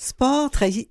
Sport,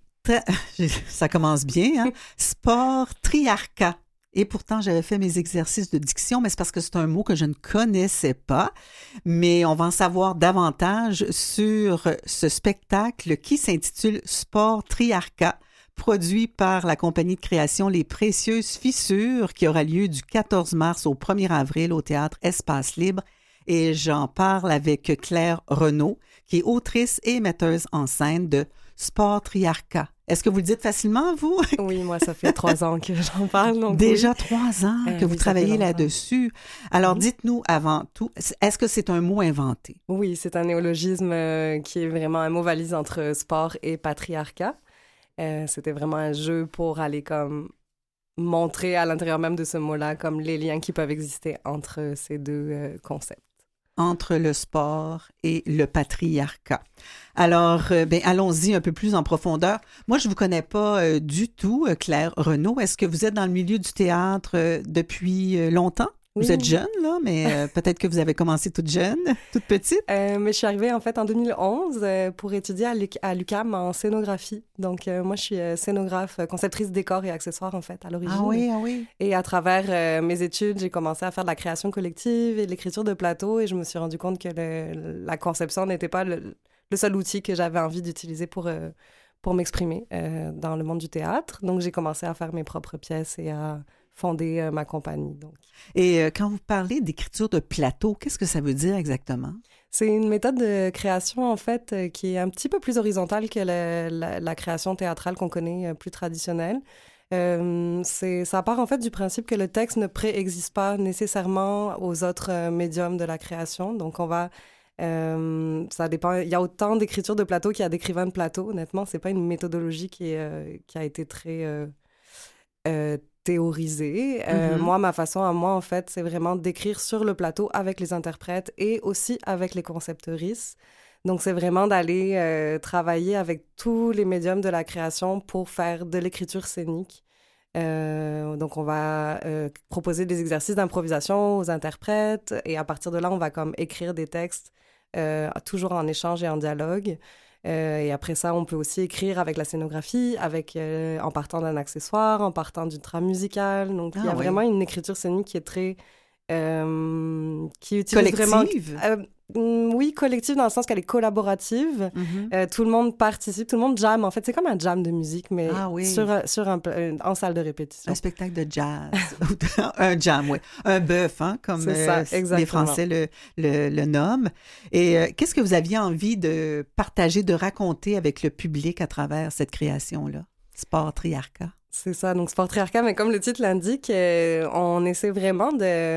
ça commence bien, hein? Sport triarcat. Et pourtant, j'avais fait mes exercices de diction, mais c'est parce que c'est un mot que je ne connaissais pas. Mais on va en savoir davantage sur ce spectacle qui s'intitule Sport triarcat, produit par la compagnie de création Les Précieuses Fissures, qui aura lieu du 14 mars au 1er avril au théâtre Espace Libre. Et j'en parle avec Claire Renaud, qui est autrice et metteuse en scène de Sport triarcat. Est-ce que vous le dites facilement, vous? Oui, moi, ça fait 3 ans que j'en parle. Donc Déjà oui. 3 ans que vous travaillez là-dessus. Alors, dites-nous avant tout, est-ce que c'est un mot inventé? Oui, c'est un néologisme qui est vraiment un mot valise entre sport et patriarcat. C'était vraiment un jeu pour aller comme montrer à l'intérieur même de ce mot-là comme les liens qui peuvent exister entre ces deux concepts. Entre le sport et le patriarcat. Alors, allons-y un peu plus en profondeur. Moi, je ne vous connais pas du tout, Claire Renaud. Est-ce que vous êtes dans le milieu du théâtre depuis longtemps? Oui. Vous êtes jeune, là, mais peut-être que vous avez commencé toute jeune, toute petite. Mais je suis arrivée, en fait, en 2011 pour étudier à l'UQAM en scénographie. Donc, moi, je suis scénographe, conceptrice décors et accessoires, en fait, à l'origine. Ah oui, ah oui. Et à travers mes études, j'ai commencé à faire de la création collective et de l'écriture de plateau. Et je me suis rendu compte que la conception n'était pas le seul outil que j'avais envie d'utiliser pour m'exprimer dans le monde du théâtre. Donc, j'ai commencé à faire mes propres pièces et à fonder ma compagnie. Donc. Et quand vous parlez d'écriture de plateau, qu'est-ce que ça veut dire exactement? C'est une méthode de création, en fait, qui est un petit peu plus horizontale que la création théâtrale qu'on connaît, plus traditionnelle. Ça part, en fait, du principe que le texte ne préexiste pas nécessairement aux autres médiums de la création. Donc, on va... ça dépend. Il y a autant d'écriture de plateau qu'il y a d'écrivains de plateau. Honnêtement, c'est pas une méthodologie qui a été très théorisée. Moi, ma façon à moi, en fait, c'est vraiment d'écrire sur le plateau avec les interprètes et aussi avec les conceptrices. Donc, c'est vraiment d'aller travailler avec tous les médiums de la création pour faire de l'écriture scénique. Donc, on va proposer des exercices d'improvisation aux interprètes et à partir de là, on va comme écrire des textes toujours en échange et en dialogue. Et après ça, on peut aussi écrire avec la scénographie, en partant d'un accessoire, en partant d'une trame musicale. Donc, il y a vraiment une écriture scénique qui est très... qui utilise collective? Vraiment... oui, collective dans le sens qu'elle est collaborative. Tout le monde participe, tout le monde jamme. En fait, c'est comme un jam de musique, mais en salle de répétition. Un spectacle de jazz. Un jam, oui. Un bœuf, hein, comme les Français le nomment. Et qu'est-ce que vous aviez envie de partager, de raconter avec le public à travers cette création-là? Sport triarcat. C'est ça, donc Sport triarcat, mais comme le titre l'indique, on essaie vraiment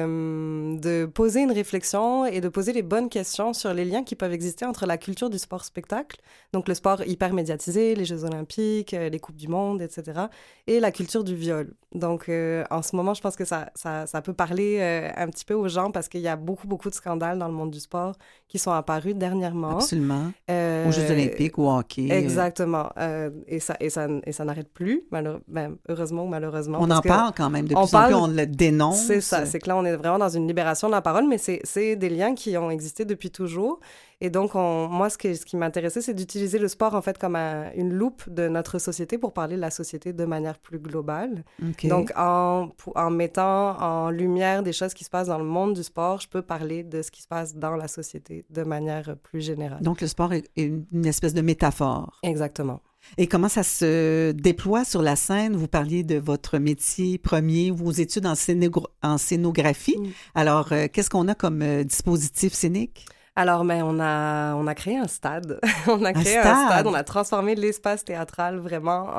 de poser une réflexion et de poser les bonnes questions sur les liens qui peuvent exister entre la culture du sport-spectacle, donc le sport hyper médiatisé, les Jeux olympiques, les Coupes du monde, etc., et la culture du viol. Donc, en ce moment, je pense que ça peut parler un petit peu aux gens parce qu'il y a beaucoup de scandales dans le monde du sport qui sont apparus dernièrement. Absolument. Aux Jeux olympiques, au hockey. Exactement. Et ça n'arrête plus, heureusement ou malheureusement. On en parle quand même de plus en plus, on le dénonce. C'est ça, c'est que là, on est vraiment dans une libération de la parole, mais c'est des liens qui ont existé depuis toujours. Et donc, moi, ce qui m'intéressait, c'est d'utiliser le sport, en fait, comme une loupe de notre société pour parler de la société de manière plus globale. Okay. Donc, en mettant en lumière des choses qui se passent dans le monde du sport, je peux parler de ce qui se passe dans la société de manière plus générale. Donc, le sport est une espèce de métaphore. Exactement. Et comment ça se déploie sur la scène? Vous parliez de votre métier premier, vos études en scénographie. Alors, qu'est-ce qu'on a comme dispositif scénique? Alors, on a créé un stade. On a créé un stade. On a transformé l'espace théâtral vraiment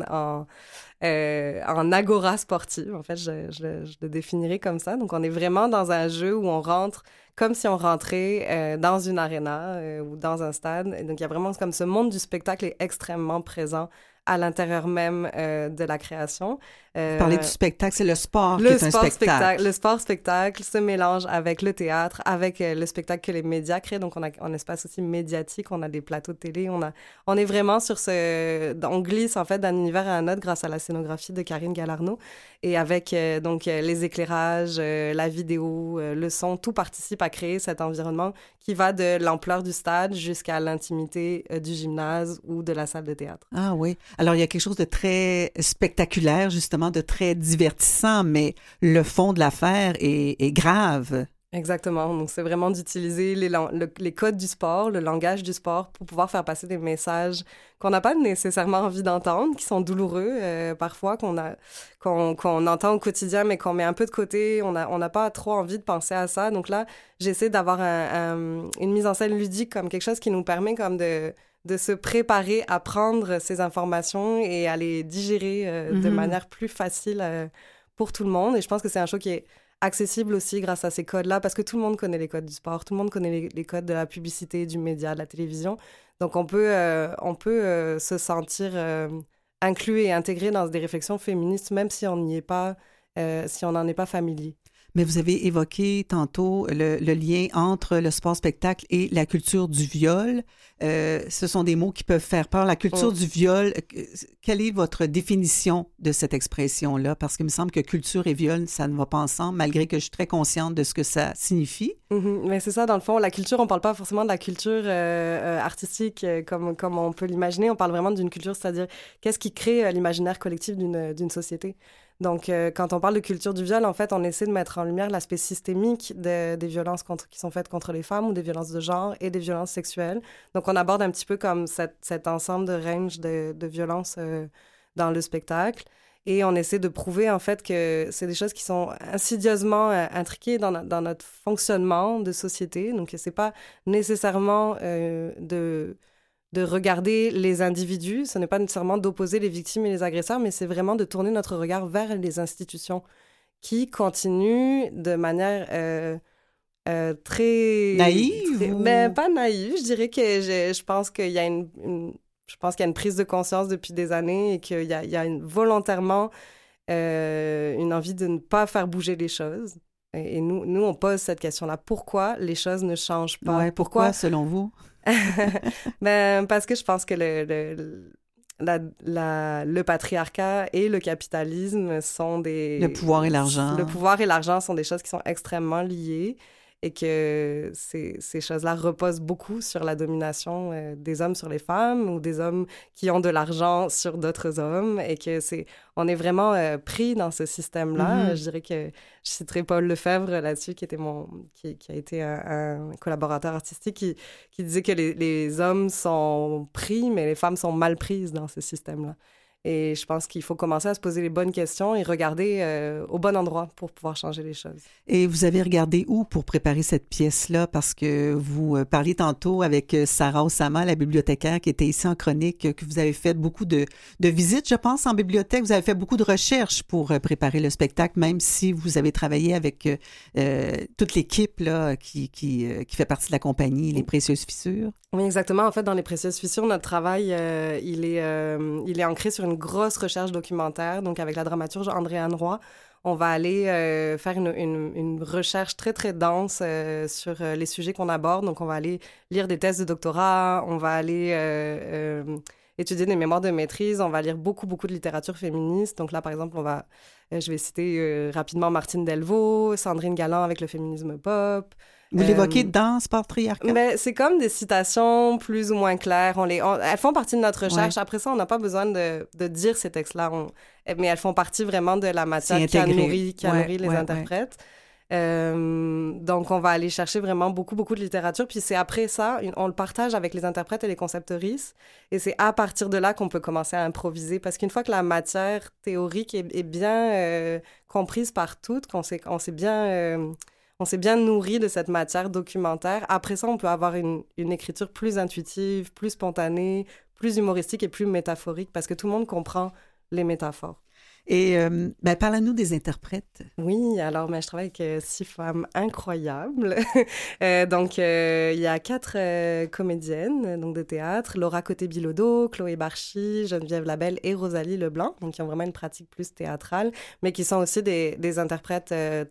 en agora sportive. En fait, je le définirais comme ça. Donc, on est vraiment dans un jeu où on rentre comme si on rentrait dans une aréna ou dans un stade. Et donc, il y a vraiment comme ce monde du spectacle est extrêmement présent à l'intérieur même de la création. Vous parlez du spectacle, c'est le sport qui est un spectacle. Le sport-spectacle se mélange avec le théâtre, avec le spectacle que les médias créent. Donc, on a un espace aussi médiatique, on a des plateaux de télé, on est vraiment on glisse en fait d'un univers à un autre grâce à la scénographie de Karine Galarno. Et avec les éclairages, la vidéo, le son, tout participe à créer cet environnement qui va de l'ampleur du stade jusqu'à l'intimité du gymnase ou de la salle de théâtre. Ah oui. Alors, il y a quelque chose de très spectaculaire, justement, de très divertissant, mais le fond de l'affaire est grave. Exactement. Donc, c'est vraiment d'utiliser les codes du sport, le langage du sport pour pouvoir faire passer des messages qu'on n'a pas nécessairement envie d'entendre, qui sont douloureux parfois, qu'on entend au quotidien, mais qu'on met un peu de côté. On n'a pas trop envie de penser à ça. Donc là, j'essaie d'avoir une mise en scène ludique comme quelque chose qui nous permet comme de se préparer à prendre ces informations et à les digérer de manière plus facile pour tout le monde. Et je pense que c'est un show qui est accessible aussi grâce à ces codes-là, parce que tout le monde connaît les codes du sport, tout le monde connaît les codes de la publicité, du média, de la télévision. Donc, on peut se sentir inclus et intégré dans des réflexions féministes, même si on n'y est pas, si on n'en est pas familier. Mais vous avez évoqué tantôt le lien entre le sport-spectacle et la culture du viol. Ce sont des mots qui peuvent faire peur. La culture du viol, quelle est votre définition de cette expression-là? Parce qu'il me semble que culture et viol, ça ne va pas ensemble, malgré que je suis très consciente de ce que ça signifie. Mais c'est ça, dans le fond, la culture, on ne parle pas forcément de la culture artistique comme on peut l'imaginer. On parle vraiment d'une culture, c'est-à-dire qu'est-ce qui crée l'imaginaire collectif d'une société. Donc, quand on parle de culture du viol, en fait, on essaie de mettre en lumière l'aspect systémique des violences qui sont faites contre les femmes ou des violences de genre et des violences sexuelles. Donc, on aborde un petit peu comme cet ensemble de range de violences dans le spectacle. Et on essaie de prouver, en fait, que c'est des choses qui sont insidieusement intriquées dans notre fonctionnement de société. Donc, c'est pas nécessairement de regarder les individus, ce n'est pas nécessairement d'opposer les victimes et les agresseurs, mais c'est vraiment de tourner notre regard vers les institutions qui continuent de manière très... Naïve? Mais pas naïve, je dirais que je pense qu'il y a je pense qu'il y a une prise de conscience depuis des années et qu'il y a volontairement une envie de ne pas faire bouger les choses. Et nous, on pose cette question-là. Pourquoi les choses ne changent pas? Ouais, pourquoi, selon vous? Parce que je pense que le patriarcat et le capitalisme sont Le pouvoir et l'argent. Le pouvoir et l'argent sont des choses qui sont extrêmement liées et que ces choses-là reposent beaucoup sur la domination des hommes sur les femmes ou des hommes qui ont de l'argent sur d'autres hommes et que on est vraiment pris dans ce système-là. Je dirais que je citerai Paul Lefebvre là-dessus, qui a été un collaborateur artistique qui disait que les hommes sont pris, mais les femmes sont mal prises dans ce système-là. Et je pense qu'il faut commencer à se poser les bonnes questions et regarder au bon endroit pour pouvoir changer les choses. Et vous avez regardé où pour préparer cette pièce-là? Parce que vous parliez tantôt avec Sarah Osama, la bibliothécaire qui était ici en chronique, que vous avez fait beaucoup de visites, je pense, en bibliothèque. Vous avez fait beaucoup de recherches pour préparer le spectacle, même si vous avez travaillé avec toute l'équipe là, qui fait partie de la compagnie Les Précieuses Fissures. Oui, exactement. En fait, dans Les Précieuses Fissures, notre travail, il est ancré sur une grosse recherche documentaire. Donc, avec la dramaturge Andréane Roy, on va aller faire une recherche très, très dense sur les sujets qu'on aborde. Donc, on va aller lire des thèses de doctorat, on va aller étudier des mémoires de maîtrise, on va lire beaucoup, beaucoup de littérature féministe. Donc là, par exemple, je vais citer rapidement Martine Delvaux, Sandrine Galland avec le féminisme pop. Vous l'évoquez dans ce patriarcat? Mais c'est comme des citations plus ou moins claires. Elles font partie de notre recherche. Ouais. Après ça, on n'a pas besoin de dire ces textes-là. Mais elles font partie vraiment de la matière qui a nourri les interprètes. Donc, on va aller chercher vraiment beaucoup, beaucoup de littérature. Puis c'est après ça, on le partage avec les interprètes et les conceptrices. Et c'est à partir de là qu'on peut commencer à improviser. Parce qu'une fois que la matière théorique est bien comprise par toutes, qu'on s'est bien nourri de cette matière documentaire. Après ça, on peut avoir une écriture plus intuitive, plus spontanée, plus humoristique et plus métaphorique parce que tout le monde comprend les métaphores. Et parle-nous des interprètes. Oui, alors je travaille avec 6 femmes incroyables. Donc, il y a 4 comédiennes donc de théâtre, Laura Côté-Bilodeau, Chloé Barchi, Geneviève Labelle et Rosalie Leblanc, donc qui ont vraiment une pratique plus théâtrale, mais qui sont aussi des interprètes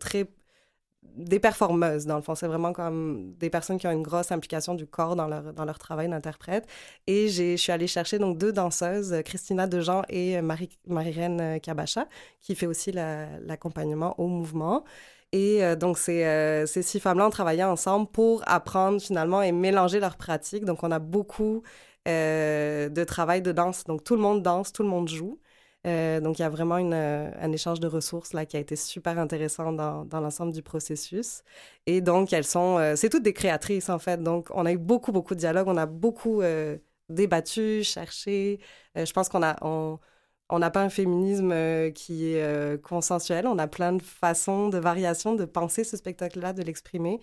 des performeuses, dans le fond. C'est vraiment comme des personnes qui ont une grosse implication du corps dans leur travail d'interprète. Et je suis allée chercher donc 2 danseuses, Christina Dejean et Marie-Reine Kabacha, qui fait aussi l'accompagnement au mouvement. Et donc, ces 6 femmes-là ont travaillé ensemble pour apprendre finalement et mélanger leurs pratiques. Donc, on a beaucoup de travail de danse. Donc, tout le monde danse, tout le monde joue. Donc, il y a vraiment un échange de ressources là, qui a été super intéressant dans l'ensemble du processus. Et donc, c'est toutes des créatrices, en fait. Donc, on a eu beaucoup, beaucoup de dialogues. On a beaucoup débattu, cherché. Je pense qu'on n'a pas un féminisme qui est consensuel. On a plein de façons, de variations de penser ce spectacle-là, de l'exprimer.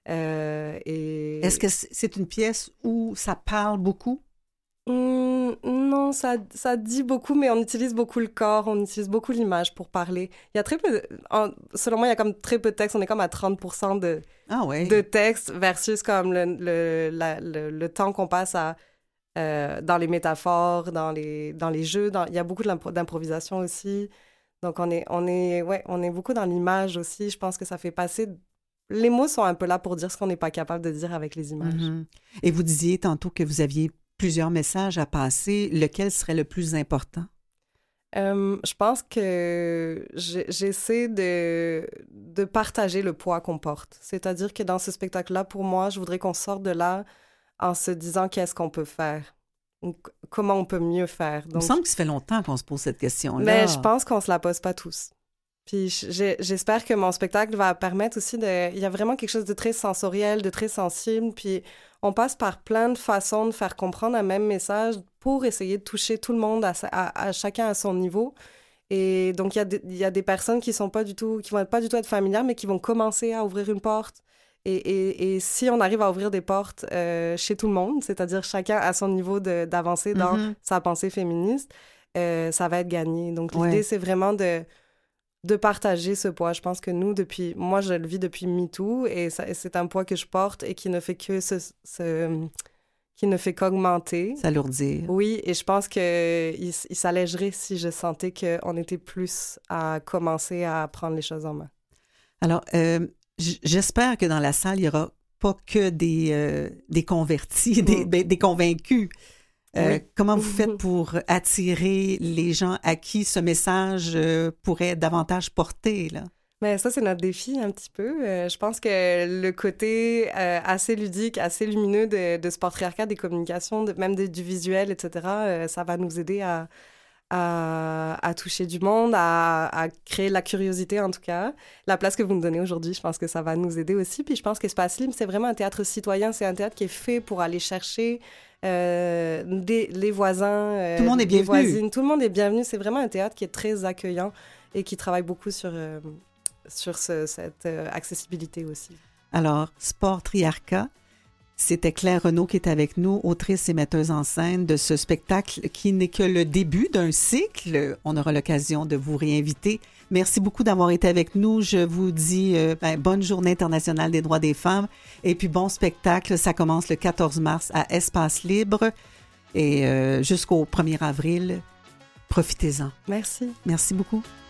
Est-ce que c'est une pièce où ça parle beaucoup? Non, ça dit beaucoup, mais on utilise beaucoup le corps, on utilise beaucoup l'image pour parler. Il y a très peu, selon moi, il y a comme très peu de texte. On est comme à 30% de texte versus comme le temps qu'on passe dans les métaphores, dans les jeux. Il y a beaucoup d'improvisation aussi. Donc, on est beaucoup dans l'image aussi. Je pense que ça fait passer... Les mots sont un peu là pour dire ce qu'on n'est pas capable de dire avec les images. Mm-hmm. Et vous disiez tantôt que vous aviez plusieurs messages à passer. Lequel serait le plus important? Je pense que j'essaie de partager le poids qu'on porte. C'est-à-dire que dans ce spectacle-là, pour moi, je voudrais qu'on sorte de là en se disant qu'est-ce qu'on peut faire, comment on peut mieux faire. Donc, il me semble que ça fait longtemps qu'on se pose cette question-là. Mais je pense qu'on ne se la pose pas tous. Puis j'espère que mon spectacle va permettre aussi Il y a vraiment quelque chose de très sensoriel, de très sensible, puis on passe par plein de façons de faire comprendre un même message pour essayer de toucher tout le monde, à chacun à son niveau. Et donc, il y a des personnes qui vont pas du tout être familières, mais qui vont commencer à ouvrir une porte. Et si on arrive à ouvrir des portes chez tout le monde, c'est-à-dire chacun à son niveau d'avancée dans sa pensée féministe, ça va être gagné. Donc, l'idée, c'est vraiment de partager ce poids. Je pense que moi, je le vis depuis MeToo et c'est un poids que je porte et qui ne fait que qui ne fait qu'augmenter. S'alourdir. Oui, et je pense qu'il s'allégerait si je sentais qu'on était plus à commencer à prendre les choses en main. Alors, j'espère que dans la salle, il n'y aura pas que des convertis, des convaincus. Oui. Comment vous faites pour attirer les gens à qui ce message pourrait davantage porter, là? Mais ça, c'est notre défi un petit peu. Je pense que le côté assez ludique, assez lumineux de ce patriarcat des communications, même du visuel, etc., ça va nous aider à toucher du monde, à créer la curiosité en tout cas. La place que vous nous donnez aujourd'hui, je pense que ça va nous aider aussi. Puis je pense qu'Espace Libre, c'est vraiment un théâtre citoyen. C'est un théâtre qui est fait pour aller chercher les voisins, tout le monde est bienvenu. Voisines. Tout le monde est bienvenu. C'est vraiment un théâtre qui est très accueillant et qui travaille beaucoup sur cette accessibilité aussi. Alors, Sport Triarcat, c'était Claire Renaud qui est avec nous, autrice et metteuse en scène de ce spectacle qui n'est que le début d'un cycle. On aura l'occasion de vous réinviter. Merci beaucoup d'avoir été avec nous. Je vous dis bonne Journée internationale des droits des femmes et puis bon spectacle. Ça commence le 14 mars à Espace Libre et jusqu'au 1er avril. Profitez-en. Merci. Merci beaucoup.